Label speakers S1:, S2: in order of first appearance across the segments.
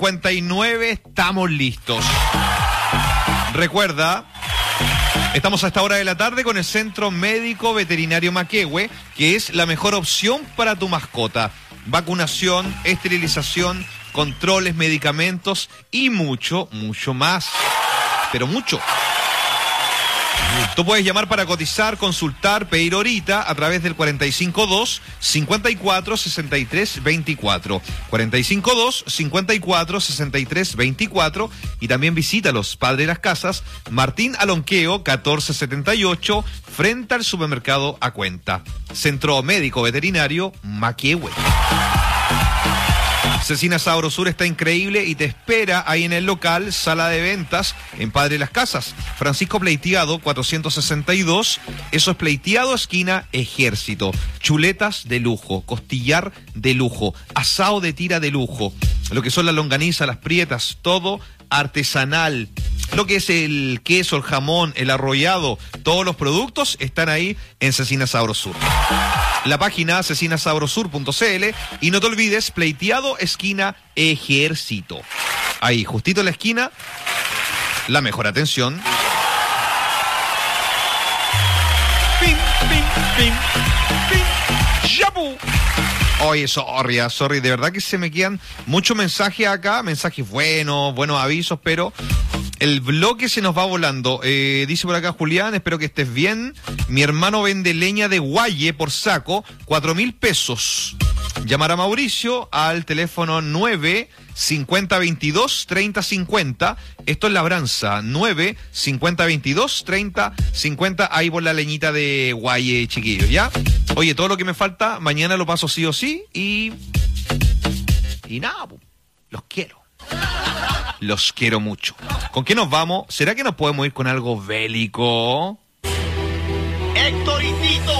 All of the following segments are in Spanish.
S1: 8:59, estamos listos. Recuerda, estamos a esta hora de la tarde con el Centro Médico Veterinario Maquehue, que es la mejor opción para tu mascota. Vacunación, esterilización, controles, medicamentos y mucho, mucho más. Pero mucho. Tú puedes llamar para cotizar, consultar, pedir horita a través del 452-54-63-24. 452-54-63-24 y también visítalos, Padre de las Casas, Martín Alonqueo, 1478, frente al supermercado A Cuenta. Centro Médico Veterinario Maquehue. Cecina Sabor Sur está increíble y te espera ahí en el local, sala de ventas, en Padre de las Casas. Francisco Pleitiado, 462. Eso es Pleitiado, esquina Ejército. Chuletas de lujo, costillar de lujo, asado de tira de lujo. Lo que son las longanizas, las prietas, todo artesanal. Lo que es el queso, el jamón, el arrollado, todos los productos están ahí en Cecina Sabor Sur. La página cecinasabrosur.cl y no te olvides, Pleitiado, esquina Ejército. Ahí, justito en la esquina, la mejor atención. ¡Pim, pim, pim, pim! ¡Yapu! Oye, sorry, de verdad que se me quedan muchos mensajes acá, mensajes buenos avisos, pero el bloque se nos va volando. Dice por acá Julián, espero que estés bien. Mi hermano vende leña de guaye por saco, 4.000 pesos. Llamar a Mauricio al teléfono 9-5022-3050. Esto es Labranza, 9-5022-3050. Ahí por la leñita de guaye, chiquillos, ¿ya? Oye, todo lo que me falta, mañana lo paso sí o sí y nada, los quiero. Los quiero mucho. ¿Con qué nos vamos? ¿Será que nos podemos ir con algo bélico?
S2: Héctor y Tito.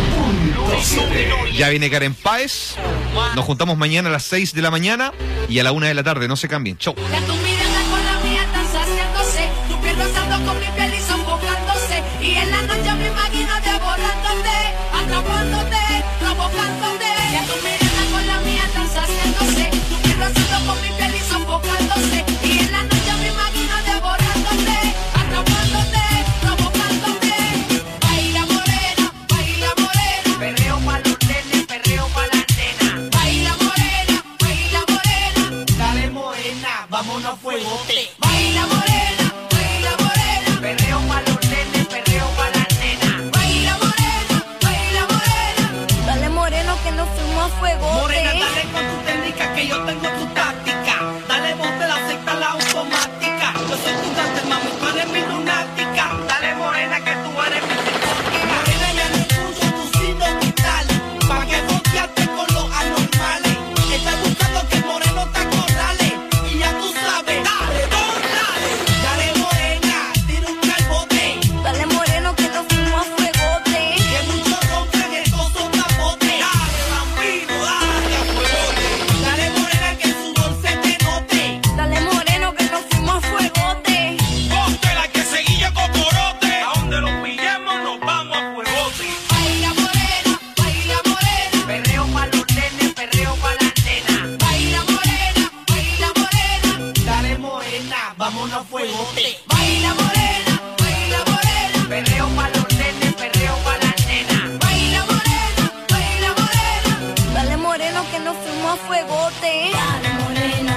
S1: Ya viene Karen Páez. Nos juntamos mañana a las 6 de la mañana y a la 1 de la tarde. No se cambien. Chau.
S3: Ya tu mirada con la mía están saciándose, tu piel rozando con mi piel y sofocándose, y en la noche me imagino devorándote, atrapándote, provocándote. Ya tu mirada con la mía están saciándose, tu piel rozando con mi piel y sofocándose, y en la noche me imagino devorándote, atrapándote, provocándote. Baila morena, perreo pa' los nenes, perreo pa' las nenas. Baila morena, dale morena, vámonos a fuegote. Baila morena, perreo pa' los nenes, perreo pa' las nenas. Baila morena, dale moreno que nos fuimos a fuegote.
S2: Morena, dale con tu técnica que yo tengo tu táctica. Dale bote la secta, la automática. Yo soy tu tante, mami, tú eres mi lunática. Dale morena que tú eres mi psicótica. Morena, ya no escucho tu signo vital, pa' que volteaste con los anormales. Estás buscando que el moreno te acorrale, y ya tú sabes, dale, dale. Dale morena, tira un calbote.
S3: Dale moreno que nos fuimos a fuegote.
S2: Que muchos rompen estos son capotes. Dale bambino, dale a fuegote. Dale morena que su sudor se te note.
S3: Dale moreno que nos fuimos a fuegote.
S2: Ponte la que seguilla cocorote. A donde los pillemos nos vamos a fuegote.
S3: Baila morena,
S2: Perreo pa' los nenes, perreo pa' las nenas.
S3: baila morena,
S2: Dale morena, vámonos a fuegote.
S3: baila morena,
S2: Perreo pa' los nenes, perreo pa' las nenas.
S3: baila morena, dale moreno que nos fuimos a fuegote. Dale moreno,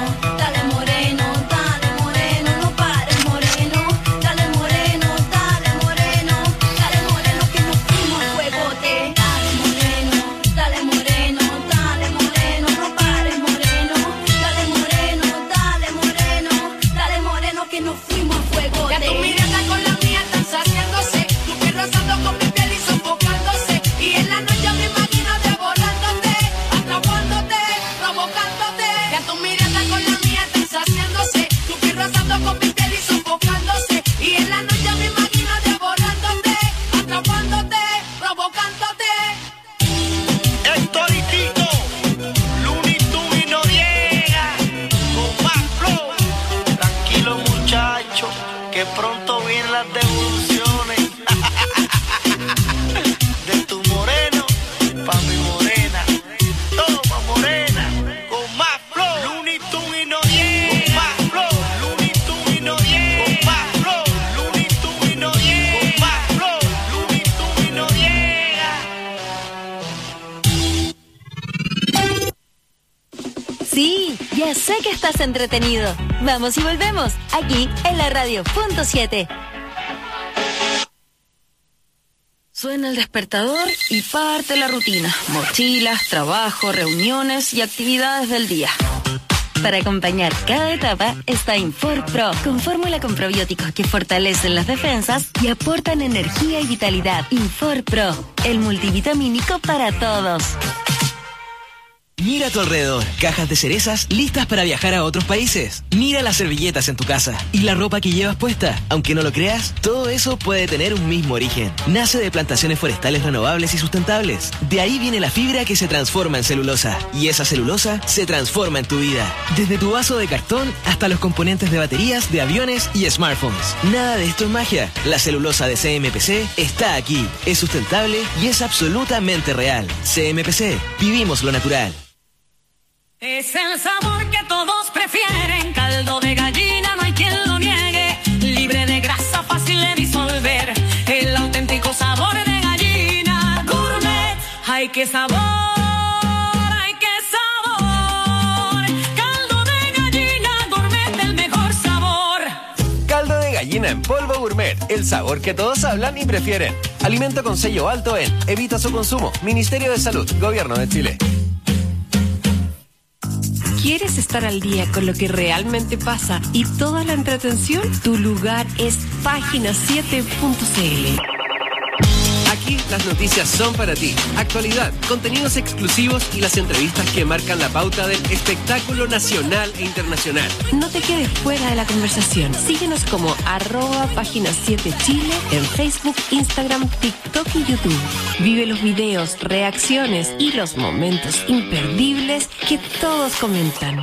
S3: no pares moreno. Dale moreno, que nos fuimos a fuegote. Dale moreno, no pares moreno. Dale moreno, que nos fuimos a fuegote. Ya tu mirada con la mía están saciándose, tu piel rozando con mi piel y sofocándose, y en la noche me imagino devorándote, atrapándote, provocándote. Ya tu mirada con la mía están saciándose, tu piel rozando con mi piel y sofocándose, y en la noche me imagino devorándote, atrapándote, provocándote.
S2: Héctor y Tito, Looney Tunes y Noriega, con más flow. Tranquilo muchacho, que pronto vienen las devoluciones. De tu moreno pa' mi morena. Toma morena, con más flow. Looney Tunes y Noriega.
S4: Ya sé que estás entretenido. Vamos y volvemos, aquí en la radio punto 7. Suena el despertador y parte la rutina. Mochilas, trabajo, reuniones y actividades del día. Para acompañar cada etapa está Infor Pro, con fórmula con probióticos que fortalecen las defensas y aportan energía y vitalidad. Infor Pro, el multivitamínico para todos.
S5: Mira a tu alrededor, cajas de cerezas listas para viajar a otros países. Mira las servilletas en tu casa y la ropa que llevas puesta. Aunque no lo creas, todo eso puede tener un mismo origen. Nace de plantaciones forestales renovables y sustentables. De ahí viene la fibra que se transforma en celulosa. Y esa celulosa se transforma en tu vida. Desde tu vaso de cartón hasta los componentes de baterías, de aviones y smartphones. Nada de esto es magia. La celulosa de CMPC está aquí. Es sustentable y es absolutamente real. CMPC, vivimos lo natural.
S3: Es el sabor que todos prefieren, caldo de gallina, no hay quien lo niegue, libre de grasa, fácil de disolver, el auténtico sabor de gallina, gourmet, ¡ay qué sabor! ¡Ay qué sabor! Caldo de gallina, gourmet, el mejor sabor.
S6: Caldo de gallina en polvo gourmet, el sabor que todos hablan y prefieren. Alimento con sello alto en Evita su consumo, Ministerio de Salud, Gobierno de Chile.
S7: ¿Quieres estar al día con lo que realmente pasa y toda la entretención? Tu lugar es página7.cl.
S8: Aquí las noticias son para ti. Actualidad, contenidos exclusivos y las entrevistas que marcan la pauta del espectáculo nacional e internacional.
S7: No te quedes fuera de la conversación. Síguenos como @página7chile en Facebook, Instagram, TikTok y YouTube. Vive los videos, reacciones y los momentos imperdibles que todos comentan.